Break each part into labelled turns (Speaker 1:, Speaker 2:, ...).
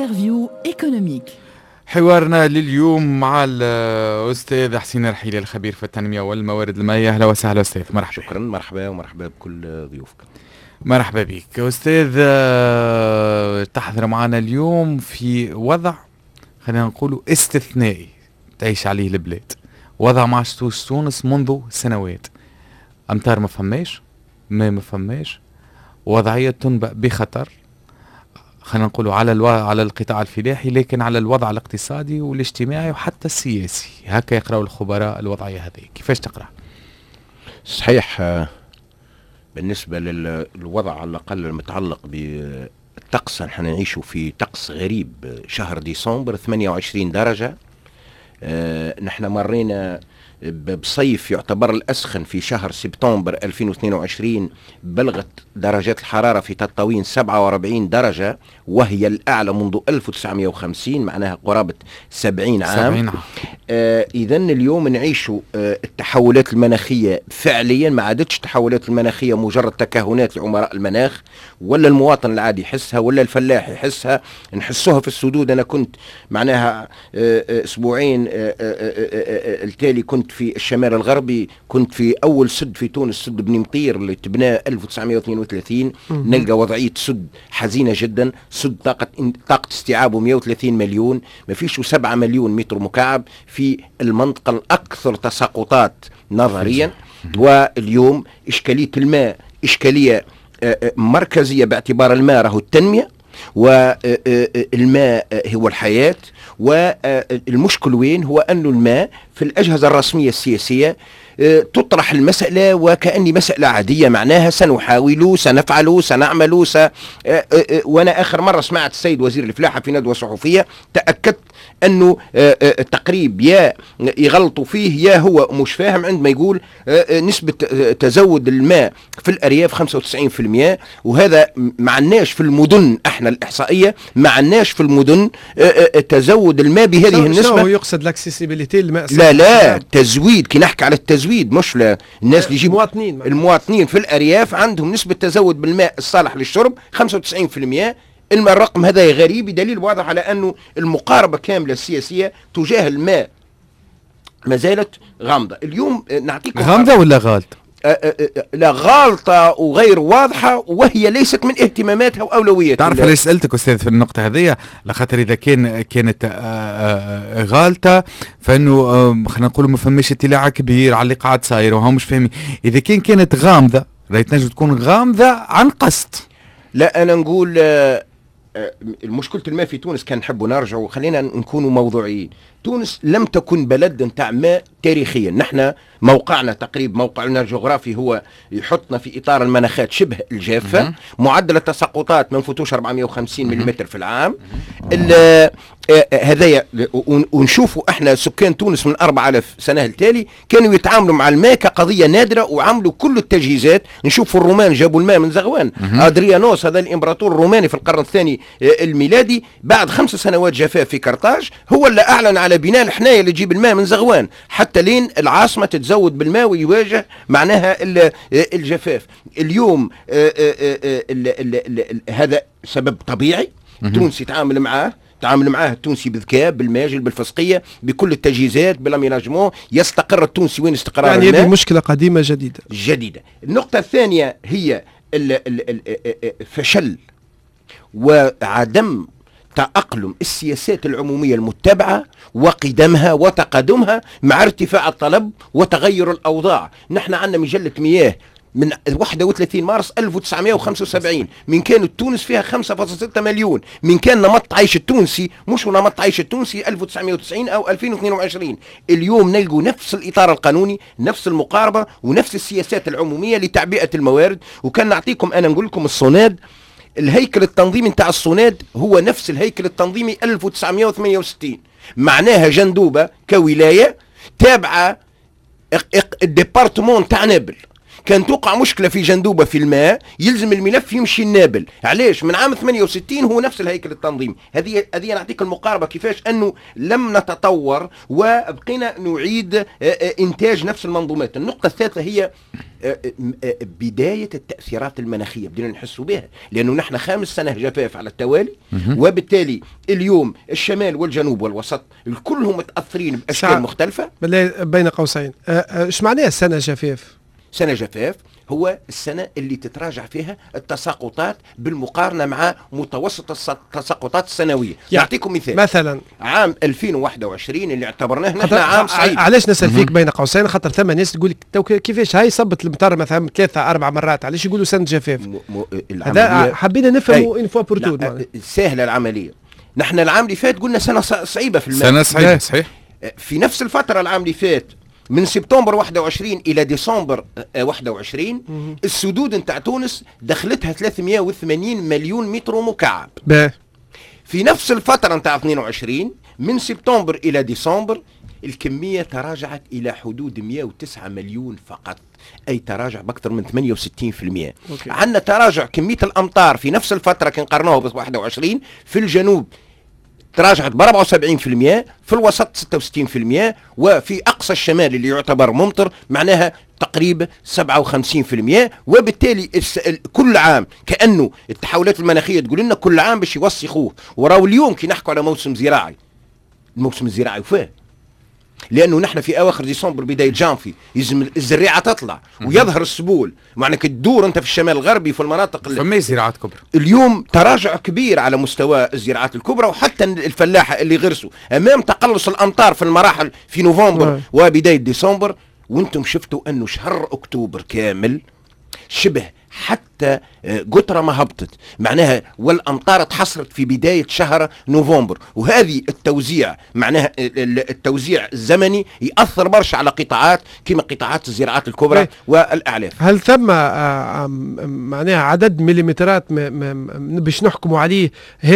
Speaker 1: انترفيو ايكونوميك.
Speaker 2: حوارنا لليوم مع الأستاذ حسين الرحيلي الخبير في التنمية والموارد المائية. أهلا وسهلا أستاذ. مرحبا.
Speaker 3: شكرا. مرحبا ومرحبا بكل ضيوفك.
Speaker 2: مرحبا بك أستاذ. تحضر معنا اليوم في وضع خلينا نقوله استثنائي تعيش عليه البلاد، وضع ما عشتوش تونس منذ سنوات. أمطار ما فماش، ما فماش، وضعية تنبأ بخطر خلينا نقولوا على القطاع الفلاحي، لكن على الوضع الاقتصادي والاجتماعي وحتى السياسي. هكا يقرأوا الخبراء الوضعية هذه، كيفاش تقرأ؟
Speaker 3: صحيح. بالنسبة للوضع على الأقل المتعلق بالطقس، نحن نعيش في طقس غريب. شهر ديسمبر 28 درجة. نحن مرينا بصيف يعتبر الأسخن في شهر سبتمبر 2022، بلغت درجات الحرارة في تطاوين 47 درجة، وهي الأعلى منذ 1950، معناها قرابة 70 عام. إذن اليوم نعيش التحولات المناخية فعليا، ما عادتش التحولات المناخية مجرد تكهنات لعمراء المناخ، ولا المواطن العادي يحسها ولا الفلاح يحسها، نحسوها في السدود. أنا كنت معناها أسبوعين التالي كنت في الشمال الغربي، كنت في أول سد في تونس، سد بني مطير اللي تبنى 1932. نلقى وضعية سد حزينة جدا. سد طاقة استيعابه 130 مليون، ما فيش 7 مليون متر مكعب في المنطقة الأكثر تساقطات نظريا. واليوم إشكالية الماء إشكالية مركزية، باعتبار الماء راهو التنمية، والماء هو الحياة. والمشكل وين؟ هو أن الماء في الأجهزة الرسمية السياسية تطرح المسألة وكأني مسألة عادية، معناها سنحاول، سنفعل، سنعمل، وأنا آخر مرة سمعت السيد وزير الفلاحة في ندوة صحفية تأكدت أنه تقريب يا يغلطوا فيه يا هو مش فاهم عندما يقول نسبة تزود الماء في الأرياف 95%، وهذا معناش في المدن. احنا الإحصائية معناش في المدن تزود الماء بهذه النسبة.
Speaker 4: هو يقصد لاكسيسيبيليتي الماء؟
Speaker 3: لا تزويد. كي نحكي على التزويد مش الناس اللي يجيب المواطنين في الأرياف عندهم نسبة تزود بالماء الصالح للشرب 95%. الرقم هذا غريب، دليل واضح على أنه المقاربة كاملة السياسية تجاه الماء ما زالت غامضة. اليوم نعطيكم
Speaker 2: غامضة ولا غالطة؟
Speaker 3: لا، غالطة وغير واضحة، وهي ليست من اهتماماتها وأولوياتها.
Speaker 2: تعرف ليش سألتك أستاذ في النقطة هذه؟ لخاطر إذا كانت غالطة فإنه خلينا نقول ما فماش اطلاع كبير على اللي قاعد صاير وهم مش فاهمين. إذا كانت غامضة راهي تنجم تكون غامضة عن قصد.
Speaker 3: لا، أنا نقول المشكلة الماء في تونس كان نحبوا نرجعوا، خلينا نكونوا موضوعيين. تونس لم تكن بلد نتاع ماء تاريخيا. نحن موقعنا تقريبا، موقعنا الجغرافي هو يحطنا في إطار المناخات شبه الجافة. معدل التساقطات ما نفوتوش 450 ملم في العام. هذايا ونشوفوا احنا سكان تونس من 4000 سنة التالي كانوا يتعاملوا مع الماء كقضية نادرة، وعملوا كل التجهيزات. نشوفوا الرومان جابوا الماء من زغوان. أدريانوس هذا الإمبراطور الروماني في القرن الثاني الميلادي، بعد 5 سنوات جفاف في قرطاج، هو اللي أعلن على بناء الحناية اللي تجيب الماء من زغوان حتى لين العاصمة تتزود بالماء ويواجه معناها الجفاف. اليوم هذا سبب طبيعي. تونس يتعامل معاه التونسي بذكاء، بالماجل، بالفسقية، بكل التجهيزات، بالاميناجمون. يستقر التونسي وين استقرار
Speaker 4: يعني
Speaker 3: الماء؟
Speaker 4: هذه مشكلة قديمة جديدة.
Speaker 3: النقطة الثانية هي فشل وعدم تأقلم السياسات العمومية المتبعة وقدمها وتقدمها مع ارتفاع الطلب وتغير الأوضاع. نحن عندنا مجلة مياه من 31 مارس 1975، من كانت تونس فيها 5.6 مليون، من كان نمط عيش التونسي مش نمط عيش التونسي 1990 أو 2022. اليوم نلقوا نفس الإطار القانوني، نفس المقاربة، ونفس السياسات العمومية لتعبئة الموارد. وكان نعطيكم أنا نقول لكم الصوناد، الهيكل التنظيمي نتاع الصوناد هو نفس الهيكل التنظيمي 1968. معناها جندوبة كولاية تابعة الديبارتمون تاع نابل. كان توقع مشكله في جندوبه في الماء يلزم الملف يمشي النابل. علاش؟ من عام 68 هو نفس الهيكل التنظيمي. هذه نعطيك المقاربه كيفاش انه لم نتطور وبقينا نعيد انتاج نفس المنظومات. النقطه الثالثه هي بدايه التاثيرات المناخيه بدينا نحسوا بها، لانه نحن 5 سنة جفاف على التوالي، وبالتالي اليوم الشمال والجنوب والوسط كلهم متاثرين باشكال مختلفه.
Speaker 4: بين قوسين ايش معناها سنه جفاف؟
Speaker 3: سنة جفاف هو السنة اللي تتراجع فيها التساقطات بالمقارنة مع متوسط التساقطات السنوية. نعطيكم مثال،
Speaker 4: مثلا
Speaker 3: عام 2021 اللي اعتبرناه نحن عام صعيب.
Speaker 4: علاش نسأل فيك بين قوسين؟ خاطر ثم ناس تقول لك كيفاش هاي صبت المطر مثلا 3-4 مرات، علاش يقولوا سنة جفاف؟ هذا حبينا نفهموا ان فوا بور تو.
Speaker 3: سهلة العملية. نحن العام اللي فات قلنا سنة صعيبة في الماء.
Speaker 2: سنة صعيبة صحيح.
Speaker 3: في نفس الفترة العام اللي فات من سبتمبر 21 إلى ديسمبر 21 السدود نتاع تونس دخلتها 380 مليون متر مكعب. في نفس الفترة نتاع 22 من سبتمبر إلى ديسمبر الكمية تراجعت إلى حدود 109 مليون فقط، أي تراجع بأكثر من 68%. عندنا تراجع كمية الأمطار في نفس الفترة كان قرنوه ب 21 في الجنوب تراجعت ب 74%، في الوسط 66%، وفي أقصى الشمال اللي يعتبر ممطر معناها تقريبا 57%. وبالتالي كل عام كأنه التحولات المناخية تقول لنا كل عام باش يوسخوه. وراو اليوم كي نحكوا على موسم زراعي، الموسم الزراعي وفاه، لانه نحن في اواخر ديسمبر بدايه جانفي يلزم الزريعه تطلع ويظهر السبول، معناك تدور انت في الشمال الغربي في المناطق
Speaker 2: فما زراعات كبرى.
Speaker 3: اليوم تراجع كبير على مستوى الزراعات الكبرى، وحتى الفلاحه اللي غرسوا امام تقلص الامطار في المراحل في نوفمبر وبدايه ديسمبر. وانتم شفتوا انه شهر اكتوبر كامل شبه حتى قطرة ما هبطت، معناها والأمطار تحصلت في بداية شهر نوفمبر. وهذه التوزيع معناها التوزيع الزمني يأثر برشا على قطاعات كما قطاعات الزراعات الكبرى والأعلاف.
Speaker 4: هل ثم معناها عدد مليمترات باش نحكموا عليه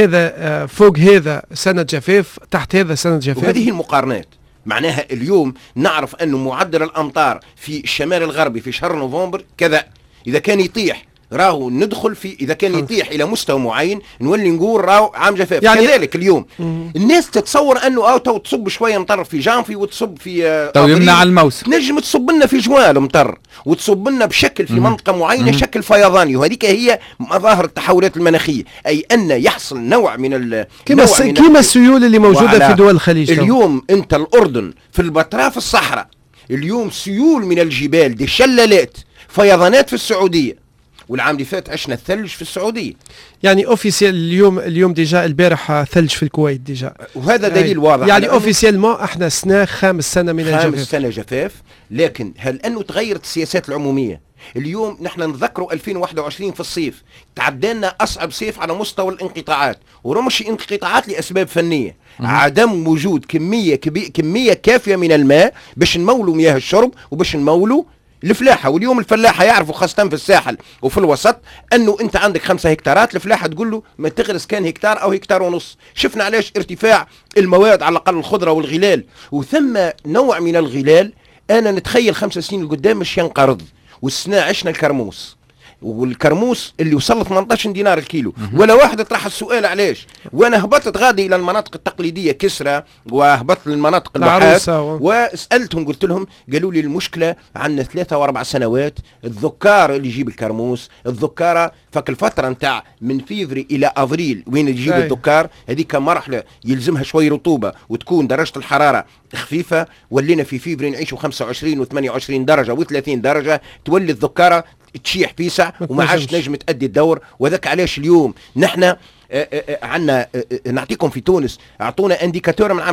Speaker 4: هذا فوق هذا سنة جفاف، تحت هذا سنة جفاف؟
Speaker 3: وهذه المقارنات معناها اليوم نعرف أنه معدل الأمطار في الشمال الغربي في شهر نوفمبر كذا، إذا كان يطيح راهو ندخل في، إذا كان يطيح إلى مستوى معين نولي نقول راهو عام جفاف. يعني كذلك اليوم الناس تتصور أنه تو تصب شوية مطر في جانفي وتصب في
Speaker 2: تو يمنع الموسم،
Speaker 3: نجم تصب لنا في جوال مطر وتصب لنا بشكل في منطقة معينة شكل فيضاني. وهذيك هي مظاهر التحولات المناخية، أي أن يحصل نوع من
Speaker 4: كما السيول اللي موجودة في دول الخليج.
Speaker 3: اليوم أنت الأردن في البتراء في الصحراء اليوم سيول من الجبال دي شلالات فيضانات في السعودية، والعام اللي فات عشنا الثلج في السعودية.
Speaker 4: يعني اوفيسيال اليوم ديجا البارح ثلج في الكويت ديجا،
Speaker 3: وهذا دليل واضح.
Speaker 4: يعني اوفيسيالمون احنا سنة 5 سنة من الجفاف،
Speaker 3: 5 سنة جفاف. لكن هل انه تغيرت السياسات العمومية؟ اليوم نحن نذكروا 2021 في الصيف تعدينا اصعب صيف على مستوى الانقطاعات، ورمش انقطاعات لاسباب فنيه، عدم وجود كمية كافية من الماء باش نمولوا مياه الشرب وباش نمولوا الفلاحة. واليوم الفلاحة يعرفوا خاصة في الساحل وفي الوسط أنه أنت عندك 5 هكتارات، الفلاحة تقول له ما تغرس كان هكتار أو هكتار ونص. شفنا علاش ارتفاع المواد على الأقل الخضرة والغلال، وثم نوع من الغلال أنا نتخيل 5 سنين القدام مش ينقرض. والسنة عشنا الكرموس، والكرموس اللي وصل 18 دينار الكيلو. ولا واحد طرح السؤال علاش. وانا هبطت غادي الى المناطق التقليديه كسرى وهبطت للمناطق البحات وسالتهم قلت لهم، قالوا لي المشكله عندنا 3 و4 سنوات الذكار اللي يجيب الكرموس، الذكاره فك الفتره نتاع من فيفري الى افريل وين يجيب الذكار، هذيك مرحله يلزمها شوي رطوبه وتكون درجه الحراره خفيفه. ولينا في فيفري نعيشوا 25 و28 درجه و30 درجه، تولي الذكاره تشيح بيسع وما عادش تنجم تأدي الدور. وذاك علاش اليوم نحن عندنا نعطيكم في تونس اعطونا انديكاتور من عام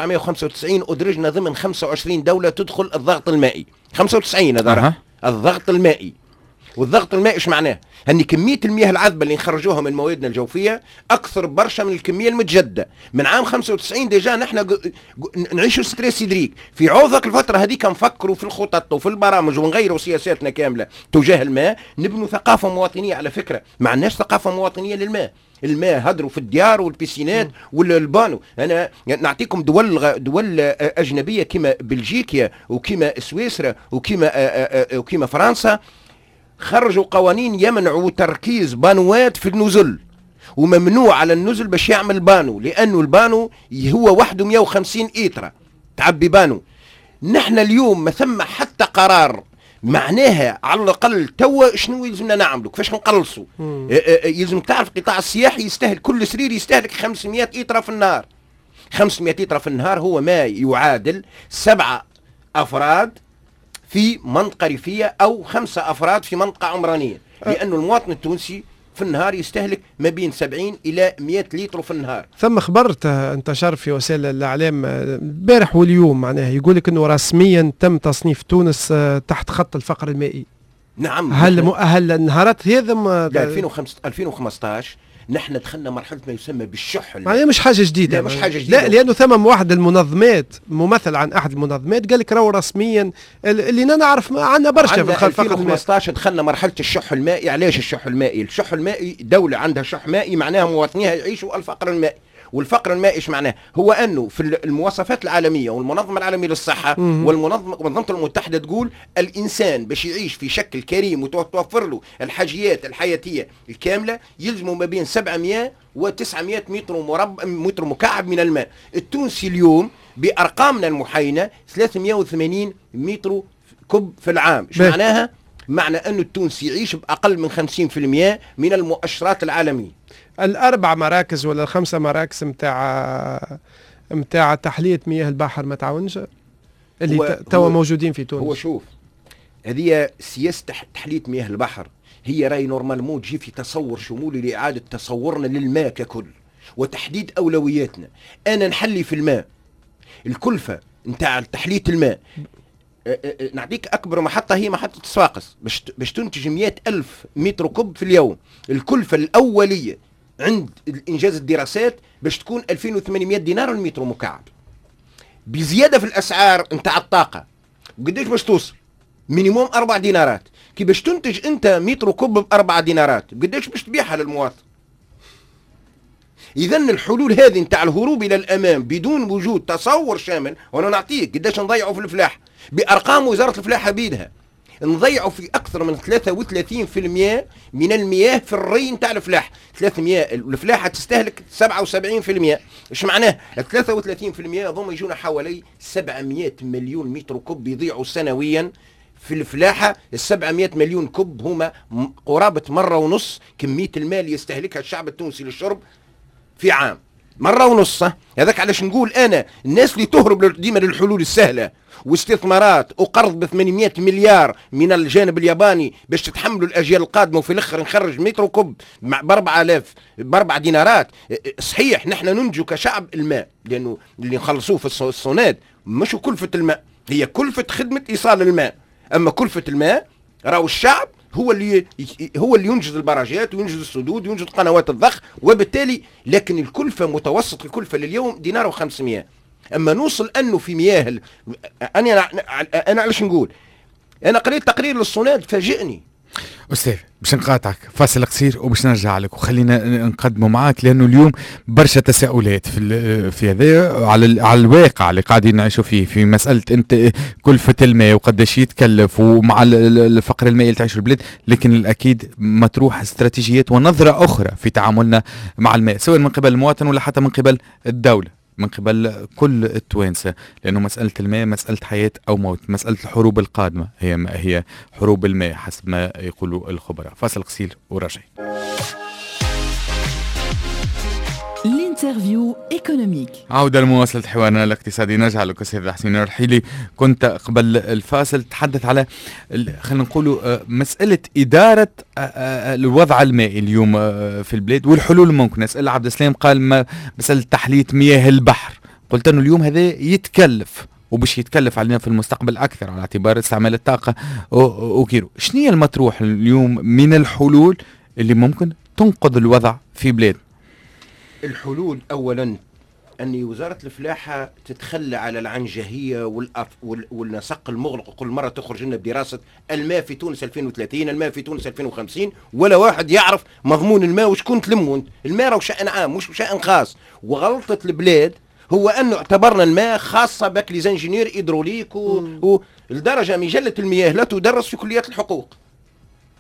Speaker 3: 1995 ادرجنا ضمن 25 دولة تدخل الضغط المائي. 95 هذا الضغط المائي. والضغط المائي ايش معناه؟ ان كميه المياه العذبه اللي نخرجوها من موادنا الجوفيه اكثر برشا من الكميه المتجدده. من عام 95 ديجا نحن نعيشوا ستريس هيدريك. في عوضك الفتره هذيك نفكروا في الخطط وفي البرامج ونغيروا سياساتنا كامله تجاه الماء، نبنوا ثقافه مواطنيه. على فكره ما عندناش ثقافه مواطنيه للماء. الماء هدروا في الديار والبيسينات والبانو. انا نعطيكم دول اجنبيه كما بلجيكا وكما سويسرا وكما فرنسا خرجوا قوانين يمنعوا تركيز بانوات في النزل، وممنوع على النزل باش يعمل بانو، لانه البانو هو وحده 150 إيترا تعبي بانو. نحن اليوم ما ثم حتى قرار معناها على الاقل توا شنو يلزمنا نعملوا، كيفاش نقلصوا. يلزم تعرف القطاع السياحي يستهلك كل سرير يستهلك 500 إيترا في النهار. 500 إيترا في النهار هو ما يعادل 7 أفراد في منطقة ريفية أو 5 أفراد في منطقة عمرانية، لأن المواطن التونسي في النهار يستهلك ما بين 70 إلى 100 لتر في النهار.
Speaker 4: ثم خبرت انتشر في وسائل الإعلام البارح واليوم معناها يقول لك أنه رسميا تم تصنيف تونس تحت خط الفقر المائي.
Speaker 3: نعم.
Speaker 4: هل النهارات هذا
Speaker 3: 2015 نحن دخلنا مرحلة ما يسمى بالشح.
Speaker 4: يعني مش حاجة جديدة.
Speaker 3: لا مش حاجة جديدة.
Speaker 4: لا، لأنه ثم واحد المنظمات ممثل عن أحد المنظمات قال لك راهو رسميا اللي أنا نعرف عنا برشا في
Speaker 3: 2015 دخلنا مرحلة الشح المائي. علاش الشح المائي؟ الشح المائي دولة عندها شح مائي معناها مواطنيها يعيشوا الفقر المائي. والفقر المائي ايش معناه؟ هو انه في المواصفات العالميه والمنظمه العالميه للصحه والمنظمه المتحده تقول الانسان باش يعيش في شكل كريم وتوفر له الحاجيات الحياتيه الكامله يلزمه ما بين 700 و900 متر مكعب من الماء. التونسي اليوم بارقامنا المحاينه 380 متر كب في العام. ايش معناها؟ معنى انه التونسي يعيش باقل من 50% من المؤشرات العالميه.
Speaker 4: ال4 مراكز ولا ال5 مراكز متاع تحلية مياه البحر ما تعاونش اللي توا موجودين في تونس.
Speaker 3: هو شوف، هذه سياسة تحلية مياه البحر هي راي نورمالمون تجي في تصور شمولي لإعادة تصورنا للماء ككل وتحديد أولوياتنا. أنا نحلي في الماء، الكلفة نتاع تحلية الماء نعطيك أكبر محطة هي محطة صفاقس باش تنتج 100,000 متر كوب في اليوم. الكلفة الأولية عند إنجاز الدراسات باش تكون 2800 دينار المتر مكعب، بزيادة في الأسعار نتاع الطاقة. وقديش باش توصل؟ مينيموم 4 دينارات. كي باش تنتج أنت متر كوب ب4 دينارات بقديش باش تبيعها للمواطن؟ إذن الحلول هذه نتاع الهروب إلى الأمام بدون وجود تصور شامل. وأنا نعطيك قديش نضيعوا في الفلاحة بأرقام وزارة الفلاحة بيدها، نضيعوا في أكثر من 33% من المياه في الري نتاع الفلاحة. 300 الفلاحة تستهلك 77%. إيش معناه؟ 33% ضم يجونا حوالي 700 مليون متر كوب يضيعوا سنويا في الفلاحة. 700 مليون كوب هما قرابة 1.5 كمية الماء اللي يستهلكها الشعب التونسي للشرب في عام. 1.5. هذاك علاش نقول أنا الناس اللي تهرب ديما للحلول السهلة واستثمارات وقرض ب 800 مليار من الجانب الياباني باش تتحملوا الأجيال القادمة وفي الآخر نخرج متر كوب ب4 دينارات. صحيح نحن ننجو كشعب الماء لأنه اللي نخلصوه في الصوناد مش كلفة الماء، هي كلفة خدمة إيصال الماء. أما كلفة الماء راهو الشعب هو اللي ينجز البراجات وينجز السدود وينجز قنوات الضخ، وبالتالي لكن الكلفة متوسط الكلفة لليوم 1.5 دينار. أما نوصل أنه في مياه أنا علاش نقول أنا قريت تقرير للصوناد فاجئني.
Speaker 2: أستاذ باش نقاطعك فاصل قصير وباش نرجع لك وخلينا نقدمه معاك لأنه اليوم برشا تساؤلات في هذا على الواقع اللي قاعدين نعيشوا فيه في مسألة أنت كلفة الماء وقداش يتكلف ومع الفقر المائي اللي تعيش البلاد، لكن الأكيد مطروح استراتيجيات ونظرة أخرى في تعاملنا مع الماء سواء من قبل المواطن ولا حتى من قبل الدولة من قبل كل التوانسة، لأنه مسألة الماء مسألة حياة أو موت. مسألة الحروب القادمة هي حروب الماء حسب ما يقولوا الخبراء. فاصل قصير وراجع.
Speaker 1: الانترفيو ايكونوميك.
Speaker 2: عودة لمواصلة حوارنا الاقتصادي. نرجع لك أستاذ حسين الرحيلي. كنت قبل الفاصل تحدث على خلينا نقولوا مسألة إدارة الوضع المائي اليوم في البلاد والحلول الممكن. أسأل عبد السلام قال مسألة تحلية مياه البحر، قلت أنه اليوم هذا يتكلف وبش يتكلف علينا في المستقبل أكثر على اعتبار استعمال الطاقة وكيرو. شنو هي المطروح اليوم من الحلول اللي ممكن تنقذ الوضع في بلاد؟
Speaker 3: الحلول أولا أن وزارة الفلاحة تتخلى على العنجهية والنسق المغلق. كل مرة تخرج لنا بدراسة الماء في تونس 2030، الماء في تونس 2050، ولا واحد يعرف مضمون الماء وشكون تلمون. الماء راه شأن عام مش شأن خاص. وغلطة البلاد هو أنه اعتبرنا الماء خاصة بك لزنجينير إيدروليك ولدرجة مجلة المياه لا تدرس في كليات الحقوق.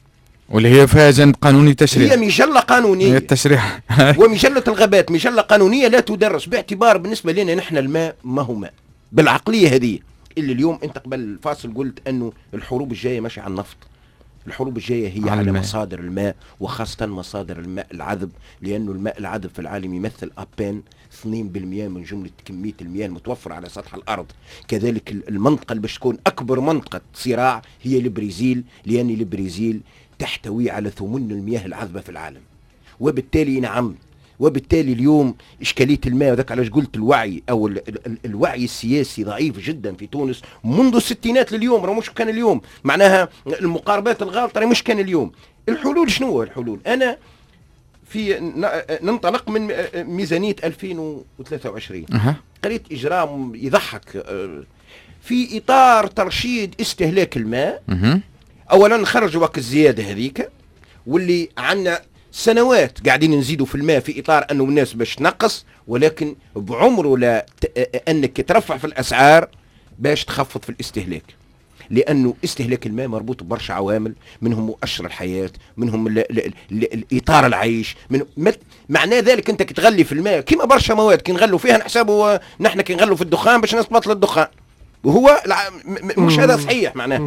Speaker 2: واللي هي فيها جند قانوني تشريع،
Speaker 3: هي مجلة قانونية،
Speaker 2: هي التشريع
Speaker 3: ومجلة الغابات مجلة قانونية لا تدرس، باعتبار بالنسبة لنا نحن الماء ما هو ماء بالعقلية هذه. اللي اليوم انت قبل الفاصل قلت انه الحروب الجاية ماشي على النفط، الحروب الجاية هي على مصادر الماء، وخاصة مصادر الماء العذب، لأنه الماء العذب في العالم يمثل أبين 2% من جملة كمية المياه المتوفرة على سطح الأرض. كذلك المنطقة اللي باش تكون أكبر منطقة صراع هي البرازيل، لأن البرازيل تحتوي على ثمن المياه العذبة في العالم. وبالتالي نعم، وبالتالي اليوم إشكالية الماء، وذاك علاش قلت الوعي أو الوعي السياسي ضعيف جدا في تونس منذ الستينات لليوم. راه مش كان اليوم، معناها المقاربات الغلط راه مش كان اليوم. الحلول شنو هو الحلول؟ أنا في ننطلق من ميزانية 2023 قريت إجراء يضحك في إطار ترشيد استهلاك الماء. أولا نخرج وقت الزيادة هذيك، واللي عنا سنوات قاعدين نزيدوا في الماء في إطار أنه الناس باش تنقص، ولكن بعمره لا أنك ترفع في الأسعار باش تخفض في الاستهلاك، لأنه استهلاك الماء مربوط ببرشا عوامل، منهم مؤشر الحياة، منهم إطار العيش، معناه ذلك أنت كتغلي في الماء كما برشا مواد كي نغلوا فيها نحسبوا نحن كي نغلوا في الدخان باش الناس تبطل الدخان، وهو مش هذا صحيح. معناه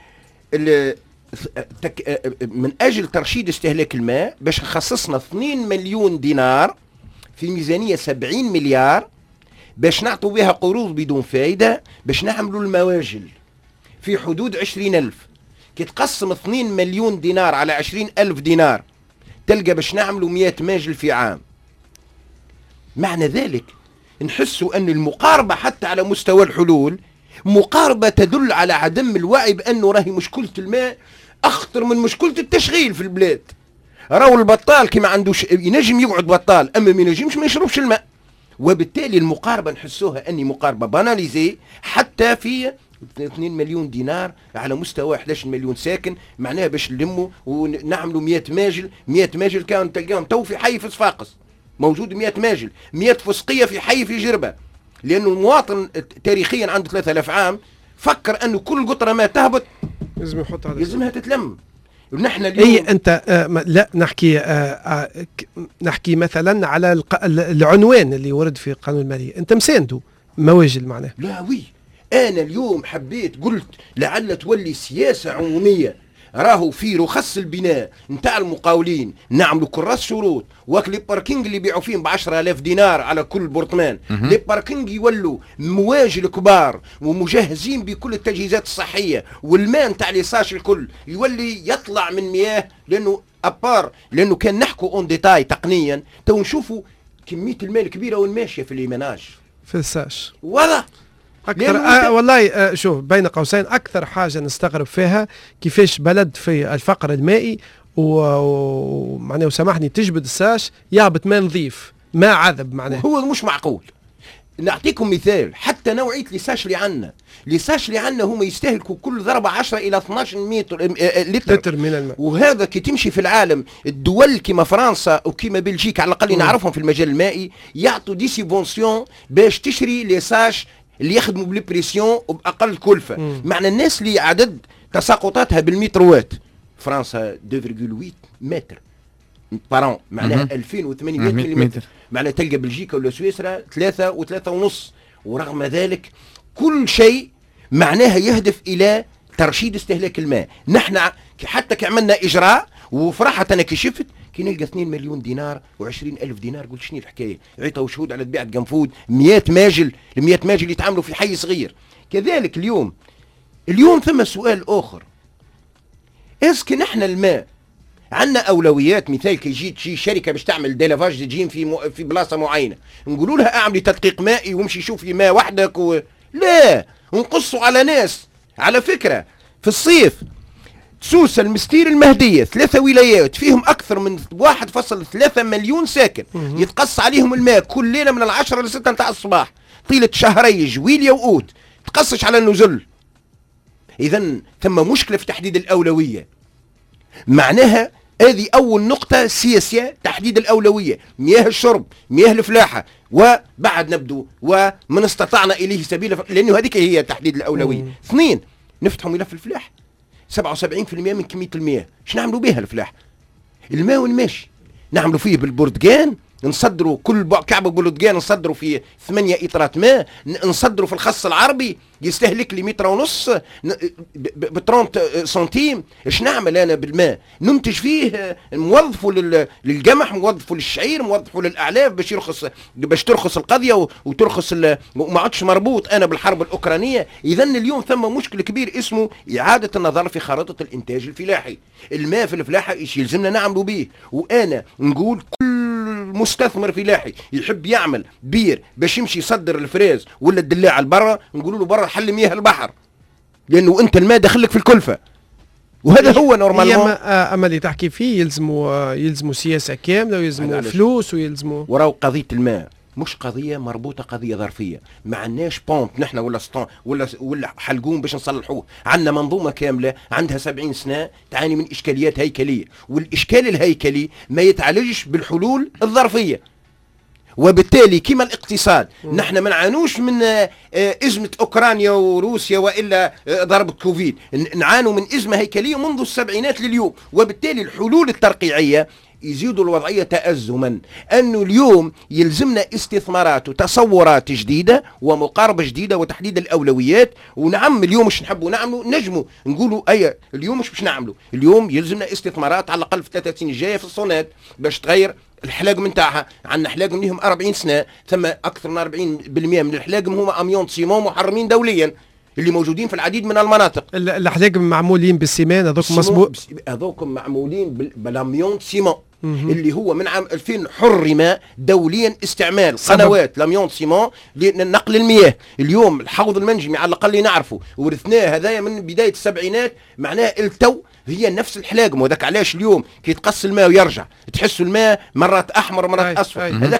Speaker 3: من أجل ترشيد استهلاك الماء باش خصصنا 2 مليون دينار في ميزانية 70 مليار باش نعطوا بها قروض بدون فائدة باش نعملوا المواجل في حدود 20,000. كي تقسم 2 مليون دينار على 20,000 دينار تلقى باش نعملوا 100 ماجل في عام. معنى ذلك نحسوا أن المقاربة حتى على مستوى الحلول مقاربة تدل على عدم الوعي بأنه راهي مشكلة الماء أخطر من مشكلة التشغيل في البلاد. راهو البطال كي ما عندوش ينجم يقعد بطال، أما ما ينجمش ما يشربش الماء. وبالتالي المقاربة نحسوها أني مقاربة باناليزي حتى في 2 مليون دينار على مستوى 11 مليون ساكن، معناها باش نلموا ونعملوا 100 ماجل. 100 ماجل كانوا تلقاهم تو في حي في صفاقس موجود 100 ماجل، 100 فسقية في حي في جربة، لأنه المواطن تاريخيا عنده 3000 عام فكر أنه كل قطرة ما تهبط
Speaker 4: لازم يحط هذا،
Speaker 3: لازمها تتلم. ونحن اليوم
Speaker 4: اي انت لا نحكي مثلا على العنوان اللي ورد في قانون المالية، انت مسانده مواجل معناه.
Speaker 3: لا وي، انا اليوم حبيت قلت لعل تولي سياسة عمومية. راهو في رخص البناء نتاع المقاولين نعملوا كراس شروط، وقت لي باركينج اللي يبيعوا فيهم ب10,000 دينار على كل بورتمان، لي باركينج يولوا مواجل كبار ومجهزين بكل التجهيزات الصحية، والماء نتاع ليساج الكل يولي يطلع من مياه، لأنه أبار لأنه كان نحكوا اون ديتاي تقنيا تو نشوفوا كمية الماء الكبيرة وين ماشية في الإيماناج
Speaker 4: في الساش
Speaker 3: واضح
Speaker 4: أكثر. والله شوف بين قوسين أكثر حاجة نستغرب فيها كيفاش بلد في الفقر المائي ومعناه وسامحني تجبد الساش يهبط ماء نظيف ماء عذب، معناه
Speaker 3: هو مش معقول. نعطيكم مثال، حتى نوعية ليساش اللي عنا هما يستهلكوا كل ضربة 10 إلى 12 لتر
Speaker 4: من الماء.
Speaker 3: وهذا كي تمشي في العالم الدول كما فرنسا وكما بلجيكا على الأقل نعرفهم في المجال المائي يعطوا دي سيبونسيون باش تشري ليساش اللي يخدموا بالبريسيون وبأقل كلفة. معنى الناس اللي عدد تساقطاتها بالمتروات، فرنسا 2.8 متر بارون، معناها 2800 ملم، معناها تلقى بلجيكا ولا سويسرا 3 و3.5. ورغم ذلك كل شيء معناها يهدف إلى ترشيد استهلاك الماء. نحن حتى كي عملنا إجراء وفرحت أنا كي شفت كي نلقى 2 مليون دينار و20,000 دينار، قلت شنو الحكاية؟ عيطوا شهود على طبيعة قنفود 100 ماجل، ال100 ماجل يتعاملوا في حي صغير. كذلك اليوم ثم سؤال آخر، اسكي نحن الماء عندنا أولويات. مثال كي تجي شركة باش تعمل ديلافاج تجين في بلاصة معينة، نقولوا لها اعملي تدقيق مائي وامشي شوفي ماء وحدك لا، ونقصوا على ناس. على فكرة في الصيف سوسة، المستير، المهدية، 3 ولايات فيهم أكثر من 1.3 مليون ساكن، يتقص عليهم الماء كل ليلة من 10 ل 6 متاع الصباح، طيلة شهري جويلية وأوت تقصش على النزل. إذن ثم مشكلة في تحديد الأولوية. معناها هذه أول نقطة سياسية، تحديد الأولوية، مياه الشرب، مياه الفلاحة، وبعد نبدو ومن استطعنا إليه سبيلا، لأنه هذيك هي تحديد الأولوية. 2 نفتحوا ملف الفلاحة. 77% من كميه المياه. ايش نعملوا بها الفلاح؟ الماء وين ماشي؟ نعملوا فيه بالبرتقان، نصدروا كل كعبة بلدقان نصدروا في 8 إطرات ماء، نصدروا في الخص العربي يستهلك لي 1.5 متر ب 30 سنتيم. ايش نعمل انا بالماء؟ ننتج فيه، موظفه للقمح، موظفه للشعير، موظفه للاعلاف باش ترخص القضيه وترخص وما عادش مربوط انا بالحرب الاوكرانيه. اذا اليوم ثم مشكل كبير اسمه اعاده النظر في خريطه الانتاج الفلاحي. الماء في الفلاحه ايش يلزمنا نعملوا به؟ وانا نقول مستثمر فلاحي يحب يعمل بير باش يمشي يصدر الفريز ولا الدلاع لبرا، نقولوا له برا حل مياه البحر، لانه انت الماء دخلك في الكلفه. وهذا هو نورمالمون.
Speaker 4: اما اللي تحكي فيه يلزموا سياسه كامله، ويلزموا فلوس، ويلزموا
Speaker 3: وراو قضيه الماء مش قضيه مربوطه، قضيه ظرفيه. ما عندناش بومب نحن ولا سطون ولا حلقوم باش نصلحوه. عندنا منظومه كامله عندها 70 سنه تعاني من اشكاليات هيكليه، والاشكال الهيكلي ما يتعالجش بالحلول الظرفيه. وبالتالي كما الاقتصاد نحن ما نعانوش من ازمه اوكرانيا وروسيا والا ضرب كوفيد، نعانوا من ازمه هيكليه منذ السبعينات لليوم. وبالتالي الحلول الترقيعيه يزيدوا الوضعية تأزما، أنه اليوم يلزمنا استثمارات وتصورات جديدة ومقاربة جديدة وتحديد الأولويات. ونعم اليوم مش نحبوا نعملوا نجموا نقولوا اليوم مش نعملوا. اليوم يلزمنا استثمارات على الأقل في 3 سنين الجاية في الصونات باش تغير الحلاقم نتاعها. عندنا حلاقم لهم 40 سنة، ثم أكثر من 40% من الحلاقم هما أميون سيمون محرمين دوليا اللي موجودين في العديد من المناطق.
Speaker 4: الحلاقم معمولين بالسيمان هذوك مظبوط،
Speaker 3: هذوك معمولين بالاميون سيمون اللي هو من عام 2000 حرم دوليا استعمال قنوات لاميون سيمون لنقل المياه. اليوم الحوض المنجمي على الاقل نعرفه ورثناه هذايا من بدايه السبعينات، معناه التو هي نفس الحلاقم. وذاك علاش اليوم كي تقص الماء ويرجع تحسوا الماء مرات احمر ومرات اصفر. هذاك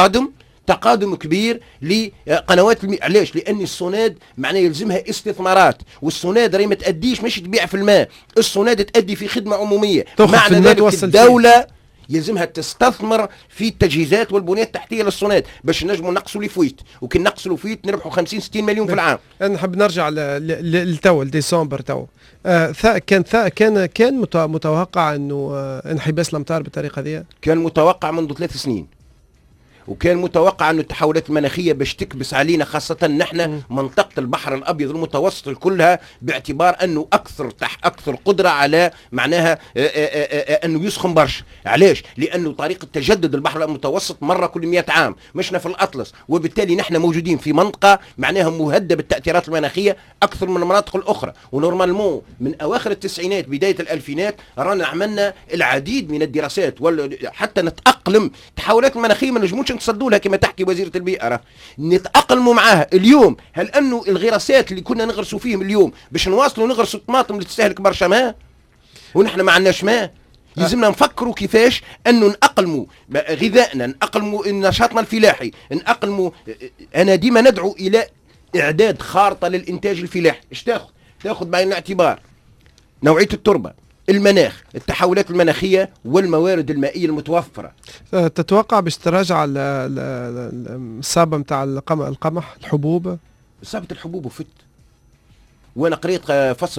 Speaker 3: تقادم كبير لقنوات المياه. علاش؟ لان الصوناد معناه يلزمها استثمارات، والصوناد راهي ما تاديش مش تبيع في الماء، الصوناد تادي في خدمه عموميه. معنى ذلك الدوله يلزمها تستثمر في التجهيزات والبنية التحتية للصونات باش نجموا نقصوا لفويت، وكي نقصوا لفويت نربحوا 50-60 مليون في العام.
Speaker 4: انا نحب نرجع للتو لديسمبر تو. كان متوقع انه انحباس الامطار بالطريقه هذه؟
Speaker 3: كان متوقع منذ 3 سنين، وكان متوقع أن التحولات المناخية باش تكبس علينا، خاصة نحن منطقة البحر الأبيض المتوسط كلها، باعتبار أنه أكثر قدرة على معناها أنه يسخن برشا. علاش؟ لأنه طريقة تجدد البحر المتوسط مرة كل 100 عام، مشنا في الأطلس. وبالتالي نحن موجودين في منطقة معناها مهددة بالتأثيرات المناخية أكثر من المناطق الأخرى. ونورمالمون من أواخر التسعينات بداية الألفينات رانا عملنا العديد من الدراسات حتى نتأقلم. التحولات المناخية ما نجموش نتصدوا لها كما تحكي وزيرة البيئة، نتأقلموا معاها. اليوم هل أنه الغراسات اللي كنا نغرسوا فيهم اليوم باش نواصلوا نغرسوا الطماطم اللي تستهلك برشا ماء ونحن ما عندناش ماء؟ يلزمنا نفكروا كيفاش أنه نأقلموا غذائنا، نأقلموا نشاطنا الفلاحي، نأقلموا. أنا ديما ندعو إلى إعداد خارطة للإنتاج الفلاحي. إيش تأخذ بعين الاعتبار نوعية التربة، المناخ، التحولات المناخية، والموارد المائية المتوفرة.
Speaker 4: تتوقع باش تراجع الصابة متاع القمح الحبوب؟
Speaker 3: صابة الحبوب وفت. وانا قريت فصل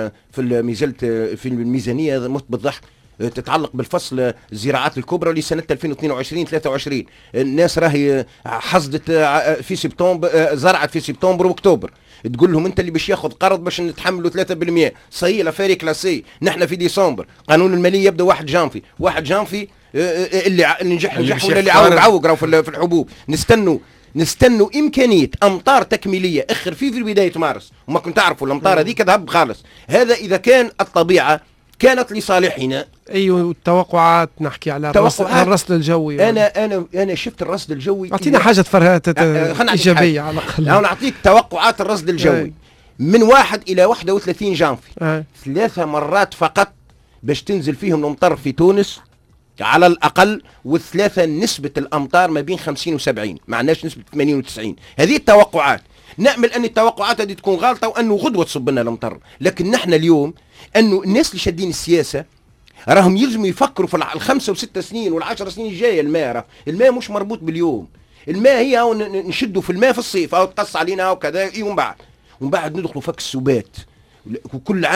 Speaker 3: في الميزانية مت بالضحك تتعلق بالفصل الزراعات الكبرى لسنة 2022-23. الناس راهي حصدت في سبتمبر، زرعت في سبتمبر واكتوبر. تقول لهم انت اللي باش ياخذ قرض باش نتحملوا 3%. صحيح لافيري كلاسي، نحن في ديسمبر، قانون الماليه يبدا 1 جانفي اللي نجح ولا اللي عوق راهو في الحبوب. نستنوا امكانيه امطار تكميليه اخر في بدايه مارس، وما كنت تعرفوا الامطار هذيك تذهب خالص. هذا اذا كان الطبيعه كانت لصالحنا.
Speaker 4: ايوه التوقعات نحكي على الرصد الجوي.
Speaker 3: انا شفت الرصد الجوي.
Speaker 4: اعطينا حاجه فرهات ايجابيه على الاقل.
Speaker 3: انا نعطيك توقعات الرصد الجوي من 1 إلى 31 جانفي. 3 مرات فقط باش تنزل فيهم الامطار في تونس على الاقل، والثلاثه نسبه الامطار ما بين 50 و70، ما عندناش نسبه 80 و90. هذه التوقعات. نأمل أن التوقعات هذه تكون غلطة وأنه غدوة تصب لنا الأمطار. لكن نحن اليوم أنه الناس اللي شادين السياسة راهم يلزموا يفكروا في ال5 و6 سنين وال10 سنين الجاية. الماء مش مربوط باليوم. الماء هي أو نشدوا في الماء في الصيف أو تقص علينا وكذا، ومن بعد ندخلوا فك السبات. وكل عام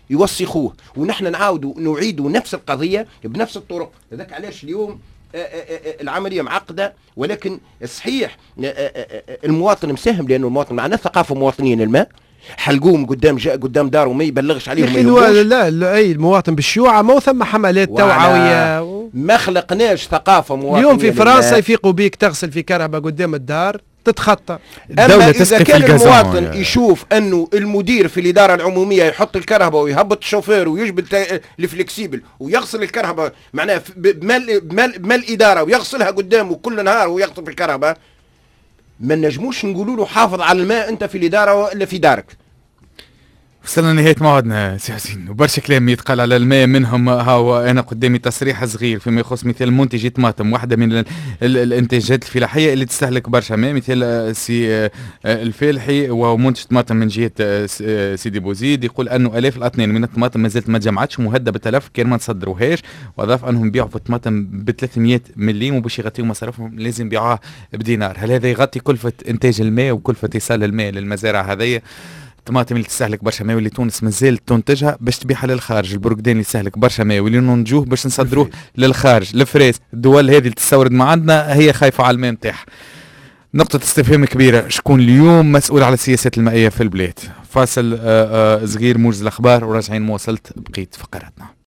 Speaker 3: يوسخوه، ونحن نعيدوا نفس القضيه بنفس الطرق. هذاك علاش اليوم العمليه معقده، ولكن صحيح المواطن مساهم، لانه المواطن معنا ثقافه مواطنين الماء، حلقوهم قدام داره وما يبلغش عليهم.
Speaker 4: لا اي المواطن بالشيوعه ما ثم حملات توعويه
Speaker 3: ما خلقناش ثقافه مواطنيه.
Speaker 4: اليوم في فرنسا يفيقوا بيك تغسل في كهرباء قدام الدار تتخطى.
Speaker 2: الدولة
Speaker 3: إذا كان المواطن يشوف أنه المدير في الإدارة العمومية يحط الكهرباء ويهبط الشوفير ويجبد الفلكسيبل ويغسل الكهرباء معناه بمال الإدارة ويغسلها قدامه كل نهار ويغسل في الكهرباء، ما نجموش نقولوا له حافظ على الماء أنت في الإدارة ولا في دارك.
Speaker 2: وصلنا لنهاية موعدنا سي حسين، وبرشا كلام يتقال على الماء، منهم هاو أنا قدامي تصريح صغير فيما يخص مثال منتجي طماطم، واحدة من الإنتاجات الفلاحية اللي تستهلك برشا ماء، مثال سي الفالحي وهو منتج طماطم من جهة سيدي بوزيد، يقول أنه آلاف الأطنان من الطماطم ما زالت ما تجمعتش مهدة بالتلف كان ما تصدروهاش، وأضاف أنهم بيعوا في الطماطم ب 300 مليم وباش يغطيوا مصاريفهم لازم يبيعوها بدينار. هل هذا يغطي كلفة إنتاج الماء وكلفة إيصال الماء للمزارع هذية؟ الطماطم اللي تستهلك برشا ماء واللي تونس مازالت تنتجها باش تبيعها للخارج، البرقدان اللي يستهلك برشا ماء واللي ننتجوه باش نصدروه للخارج، الفريس الدول هذه اللي تستورد ما عندنا هي خايفة على الماء نتاعها. نقطة استفهام كبيرة، شكون اليوم مسؤول على السياسات المائية في البلاد؟ فاصل صغير موجز الأخبار وراجعين مواصلة بقية فقراتنا.